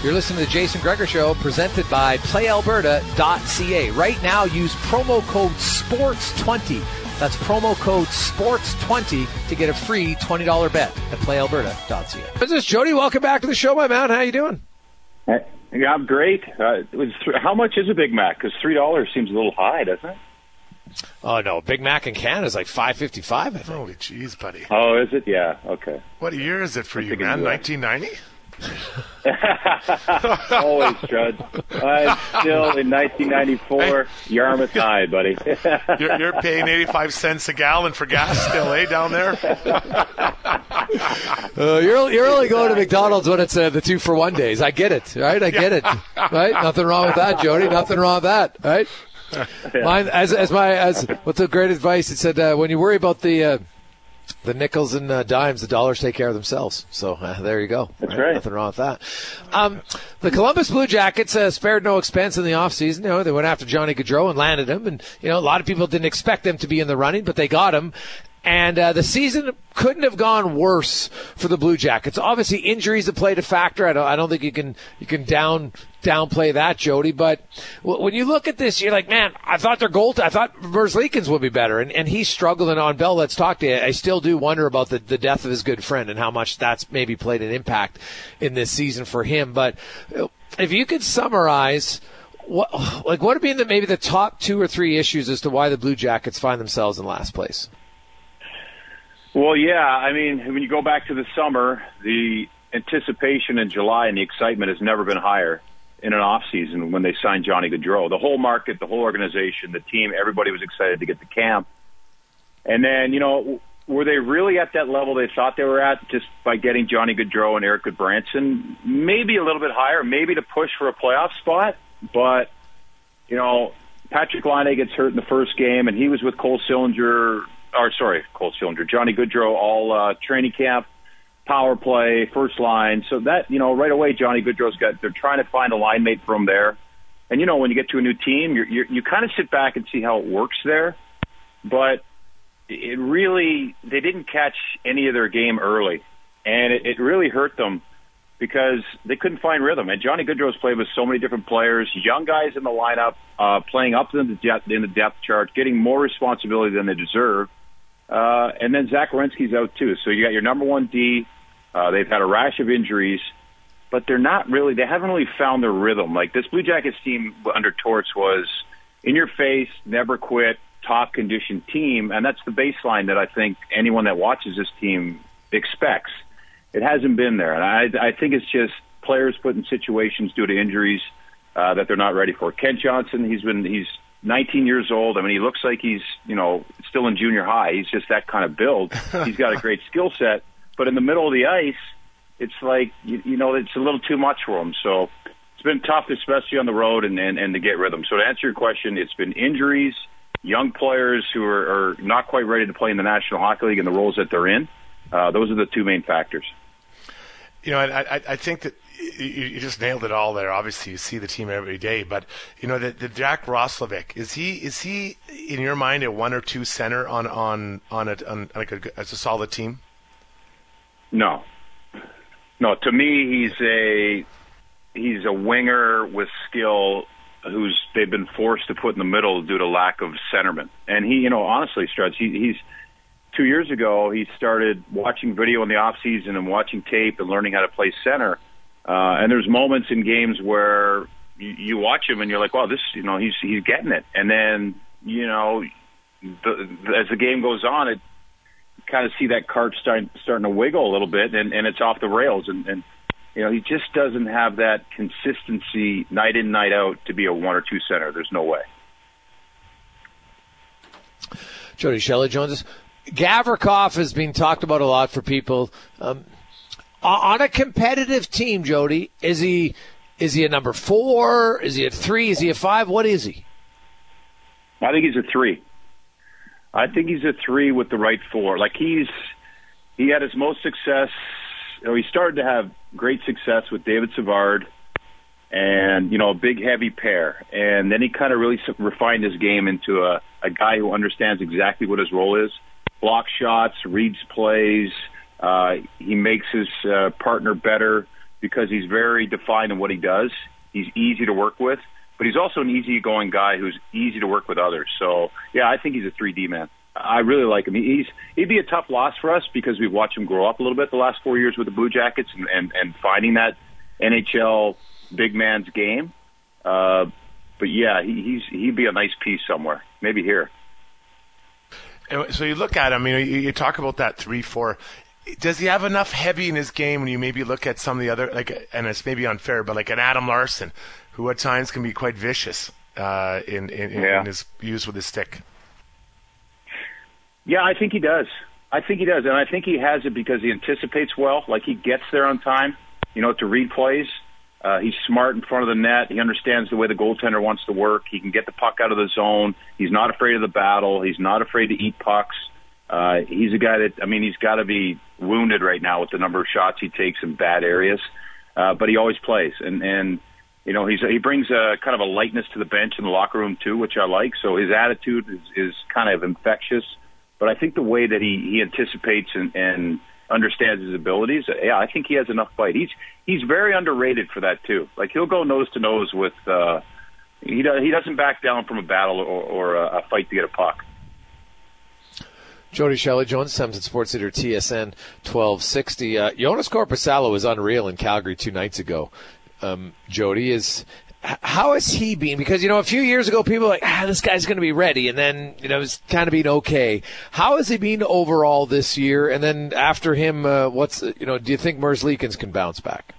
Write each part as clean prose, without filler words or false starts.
You're listening to the Jason Gregor Show, presented by PlayAlberta.ca. Right now, use promo code SPORTS20. That's promo code SPORTS20 to get a free $20 bet at PlayAlberta.ca. This is Jody. Welcome back to the show, my man. How you doing? Yeah, I'm great. How much is a Big Mac? Because $3 seems a little high, doesn't it? Oh, no. Big Mac in Canada is like $5.55, I think. Holy jeez, buddy. Oh, is it? Yeah, okay. What year is it for you, man? 1990? Always, Strud. I'm still in 1994, Yarmouth High, buddy. You're paying 85 cents a gallon for gas still, down there? You're only going to McDonald's when it's the 2-for-1 days. I get it, right? I get it, right? Nothing wrong with that, Jody. Nothing wrong with that, right? Yeah. Mine, as what's the great advice? It said when you worry about the nickels and dimes, the dollars take care of themselves. So there you go. That's right. Nothing wrong with that. The Columbus Blue Jackets spared no expense in the offseason. They went after Johnny Gaudreau and landed him. And, a lot of people didn't expect them to be in the running, but they got him. And the season couldn't have gone worse for the Blue Jackets. Obviously, injuries have played a factor. I don't think you can downplay that, Jody. But when you look at this, you're like, man, I thought I thought Verzlikins would be better, and he's struggling on Bell. Let's talk to you. I still do wonder about the death of his good friend and how much that's maybe played an impact in this season for him. But if you could summarize, what would be maybe the top 2 or 3 issues as to why the Blue Jackets find themselves in last place? Well, yeah. I mean, when you go back to the summer, the anticipation in July and the excitement has never been higher in an off season when they signed Johnny Gaudreau. The whole market, the whole organization, the team, everybody was excited to get to camp. And then, were they really at that level they thought they were at just by getting Johnny Gaudreau and Eric Goodbranson? Maybe a little bit higher, maybe to push for a playoff spot. But, Patrick Laine gets hurt in the first game, and he was with Johnny Gaudreau all training camp, power play, first line. So that, right away, Johnny Gaudreau's they're trying to find a line mate from there. And, when you get to a new team, you kind of sit back and see how it works there. But they didn't catch any of their game early. And it really hurt them because they couldn't find rhythm. And Johnny Gaudreau's played with so many different players, young guys in the lineup, playing up in the depth chart, getting more responsibility than they deserve. And then Zach Werenski's out too. So you got your number one D. They've had a rash of injuries, but they haven't really found their rhythm. Like this Blue Jackets team under Torts was in your face, never quit, top conditioned team. And that's the baseline that I think anyone that watches this team expects. It hasn't been there. And I think it's just players put in situations due to injuries, that they're not ready for. Kent Johnson, he's 19 years old. I mean, he looks like he's, still in junior high. He's just that kind of build. He's got a great skill set. But in the middle of the ice, it's like, it's a little too much for him. So it's been tough, especially on the road and to get rhythm. So to answer your question, it's been injuries, young players who are not quite ready to play in the National Hockey League and the roles that they're in. Those are the 2 main factors. I think that you just nailed it all there. Obviously, you see the team every day, but the Jack Roslovic, is he in your mind a 1 or 2 center on as a solid team? No. To me, he's a winger with skill who's they've been forced to put in the middle due to lack of centerman. And he, honestly, Struts, he's 2 years ago, he started watching video in the off season and watching tape and learning how to play center. And there's moments in games where you watch him and you're like, wow, this, he's getting it. And then, as the game goes on, it kind of see that cart starting to wiggle a little bit and it's off the rails. And he just doesn't have that consistency night in, night out to be a 1 or 2 center. There's no way. Jody Shelley joins us. Gavrikov has been talked about a lot for people. On a competitive team, Jody, is he a number 4? Is he a 3? Is he a 5? What is he? I think he's a 3. I think he's a 3 with the right 4. Like he had his most success. He started to have great success with David Savard and, a big, heavy pair. And then he kind of really refined his game into a guy who understands exactly what his role is. Block shots, reads plays. He makes his partner better. because he's very defined in what he does. He's easy to work with, but he's also an easygoing guy who's easy to work with others. So, yeah, I think he's a 3D man. I really like him. He'd be a tough loss for us because we've watched him grow up a little bit the last 4 years with the Blue Jackets and finding that NHL big man's game. But yeah, he'd be a nice piece somewhere, maybe here. So you look at him, you talk about that 3-4. Does he have enough heavy in his game when you maybe look at some of the other, and it's maybe unfair, but like an Adam Larson, who at times can be quite vicious in his use with his stick? Yeah, I think he does. And I think he has it because he anticipates well. Like, he gets there on time, to read plays. He's smart in front of the net. He understands the way the goaltender wants to work. He can get the puck out of the zone. He's not afraid of the battle. He's not afraid to eat pucks. He's a guy that, he's got to be wounded right now with the number of shots he takes in bad areas. But he always plays. And he brings a kind of a lightness to the bench in the locker room too, which I like. So his attitude is kind of infectious. But I think the way that he anticipates and understands his abilities, I think he has enough fight. He's very underrated for that too. Like, he'll go nose to nose with. He doesn't back down from a battle or a fight to get a puck. Jody Shelley-Jones, Samson Sports Leader, TSN 1260. Joonas Korpisalo was unreal in Calgary 2 nights ago. Jody, how has he been? Because, a few years ago, people were like, this guy's going to be ready. And then, it's kind of been okay. How has he been overall this year? And then after him, do you think Merzlikins can bounce back?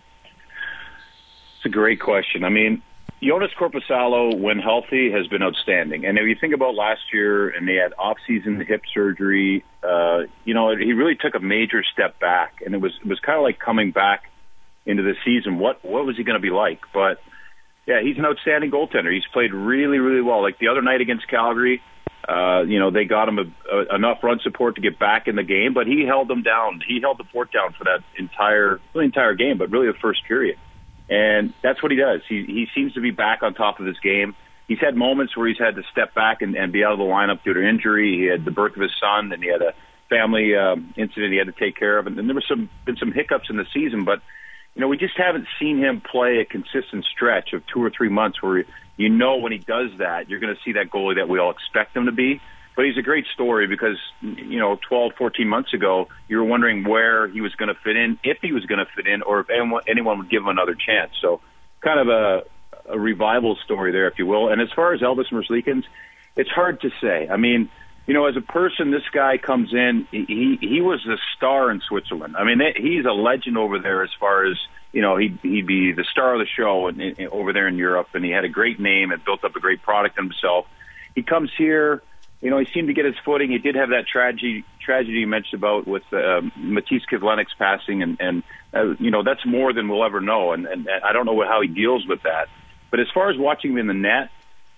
It's a great question. Joonas Korpisalo, when healthy, has been outstanding. And if you think about last year, and they had off-season hip surgery, he really took a major step back. And it was kind of like coming back into the season. What was he going to be like? But yeah, he's an outstanding goaltender. He's played really, really well. Like the other night against Calgary, they got him enough run support to get back in the game, but he held them down. He held the fort down for that entire game, but really the first period. And that's what he does. He seems to be back on top of his game. He's had moments where he's had to step back and be out of the lineup due to injury. He had the birth of his son, and he had a family incident he had to take care of. And there was been some hiccups in the season, but we just haven't seen him play a consistent stretch of 2 or 3 months where when he does that, you're going to see that goalie that we all expect him to be. But he's a great story because, 12, 14 months ago, you were wondering where he was going to fit in, if he was going to fit in, or if anyone would give him another chance. So kind of a revival story there, if you will. And as far as Elvis Merzlikins, it's hard to say. As a person, this guy comes in, he was a star in Switzerland. He's a legend over there as far as, he'd be the star of the show over there in Europe, and he had a great name and built up a great product himself. He comes here, he seemed to get his footing. He did have that tragedy you mentioned about with Matisse Kivlenic's passing, and that's more than we'll ever know, and I don't know how he deals with that. But as far as watching him in the net,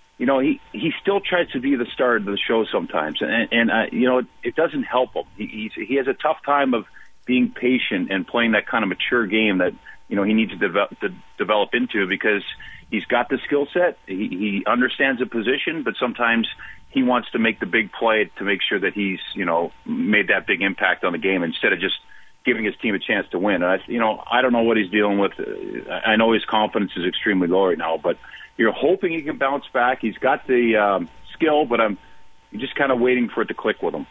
he still tries to be the star of the show sometimes, and it doesn't help him. He has a tough time of being patient and playing that kind of mature game that he needs to develop into, because he's got the skill set. He understands the position, but sometimes he wants to make the big play to make sure that he's made that big impact on the game instead of just giving his team a chance to win. I don't know what he's dealing with. I know his confidence is extremely low right now, but you're hoping he can bounce back. He's got the skill, but I'm just kind of waiting for it to click with him.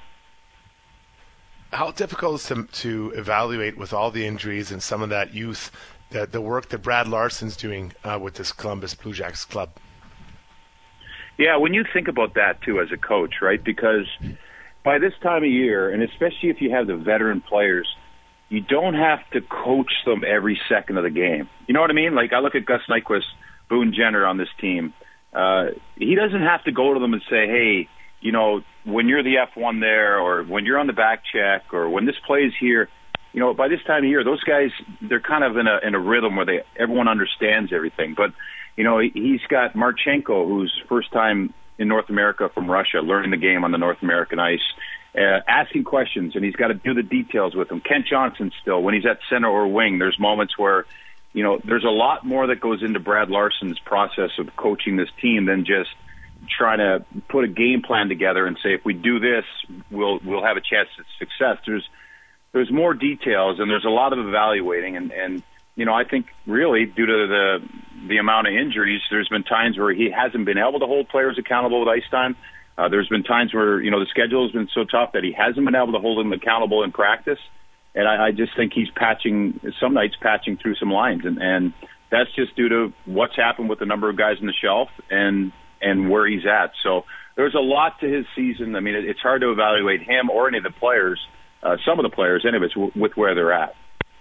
How difficult is it to evaluate with all the injuries and some of that youth, the work that Brad Larsen's doing with this Columbus Blue Jackets club? Yeah, when you think about that, too, as a coach, right? Because by this time of year, and especially if you have the veteran players, you don't have to coach them every second of the game. You know what I mean? Like, I look at Gus Nyquist, Boone Jenner on this team. He doesn't have to go to them and say, hey, when you're the F1 there, or when you're on the back check, or when this play's here, by this time of year, those guys, they're kind of in a rhythm where everyone understands everything. But, he's got Marchenko, who's first time in North America from Russia, learning the game on the North American ice, asking questions, and he's got to do the details with them. Kent Johnson still, when he's at center or wing, there's moments where, there's a lot more that goes into Brad Larsen's process of coaching this team than just trying to put a game plan together and say, if we do this, we'll have a chance at success. there's more details and there's a lot of evaluating. And you know, I think really due to the amount of injuries, there's been times where he hasn't been able to hold players accountable with ice time. There's been times where, you know, the schedule has been so tough that he hasn't been able to hold them accountable in practice. And I just think he's some nights patching through some lines. And that's just due to what's happened with the number of guys on the shelf and where he's at. So there's a lot to his season. I mean, it's hard to evaluate him or any of the players, some of the players anyways, with where they're at.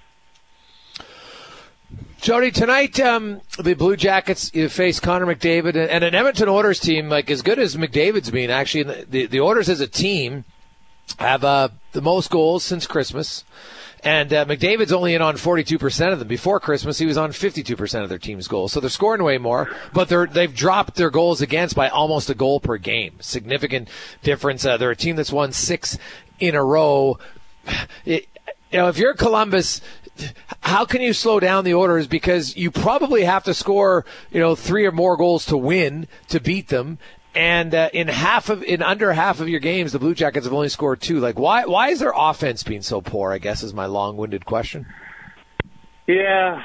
Jody, tonight the Blue Jackets face Connor McDavid and an Edmonton Oilers team like as good as McDavid's been. Actually, the Oilers as a team have the most goals since Christmas, and McDavid's only in on 42% of them. Before Christmas, he was on 52% of their team's goals. So they're scoring way more, but they've dropped their goals against by almost a goal per game. Significant difference. They're a team that's won 6 in a row. You know, if you're Columbus, how can you slow down the Oilers? Because you probably have to score, 3 or more goals to win, to beat them. And in under half of your games, the Blue Jackets have only scored 2. Like, why is their offense being so poor, I guess, is my long-winded question. Yeah,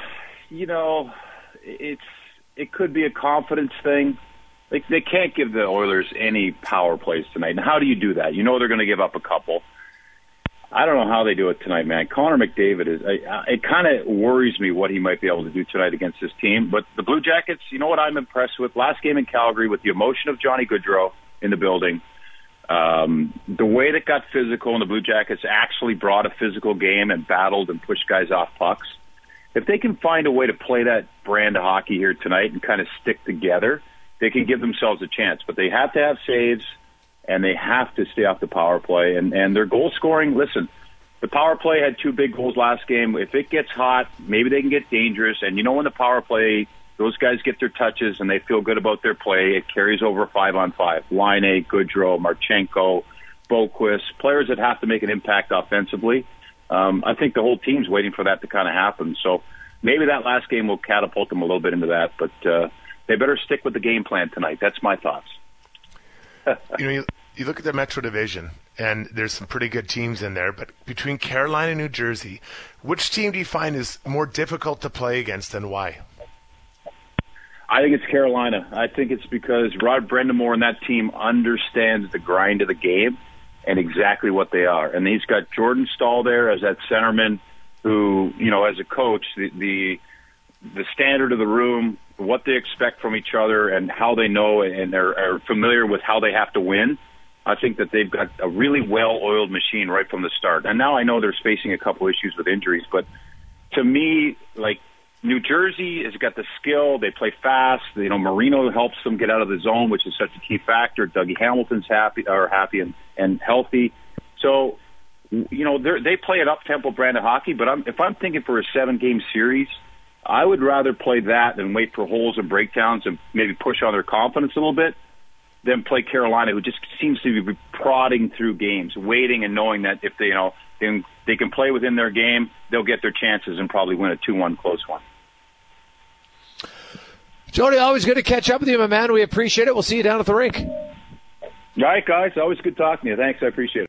it could be a confidence thing. Like, they can't give the Oilers any power plays tonight. And how do you do that? You know they're going to give up a couple. I don't know how they do it tonight, man. Connor McDavid it kind of worries me what he might be able to do tonight against this team. But the Blue Jackets, you know what I'm impressed with? Last game in Calgary with the emotion of Johnny Gaudreau in the building, the way that got physical, and the Blue Jackets actually brought a physical game and battled and pushed guys off pucks. If they can find a way to play that brand of hockey here tonight and kind of stick together, they can give themselves a chance. But they have to have saves, and they have to stay off the power play. And their goal scoring, listen, the power play had 2 big goals last game. If it gets hot, maybe they can get dangerous. And when the power play, those guys get their touches and they feel good about their play, it carries over 5-on-5. Laine, Gaudreau, Marchenko, Boquist, players that have to make an impact offensively. I think the whole team's waiting for that to kind of happen. So maybe that last game will catapult them a little bit into that. But they better stick with the game plan tonight. That's my thoughts. You look at the Metro Division, and there's some pretty good teams in there, but between Carolina and New Jersey, which team do you find is more difficult to play against, and why? I think it's Carolina. I think it's because Rod Brind'Amour and that team understands the grind of the game and exactly what they are. And he's got Jordan Staal there as that centerman who, as a coach, the standard of the room, what they expect from each other and how they know and are familiar with how they have to win. I think that they've got a really well-oiled machine right from the start. And now I know they're facing a couple issues with injuries, but to me, like, New Jersey has got the skill. They play fast. Marino helps them get out of the zone, which is such a key factor. Dougie Hamilton's happy and healthy. So, they play an up-tempo brand of hockey, but if I'm thinking for a 7-game series, I would rather play that than wait for holes and breakdowns and maybe push on their confidence a little bit than play Carolina, who just seems to be prodding through games, waiting and knowing that if they can play within their game, they'll get their chances and probably win a 2-1 close one. Jody, always good to catch up with you, my man. We appreciate it. We'll see you down at the rink. All right, guys. Always good talking to you. Thanks. I appreciate it.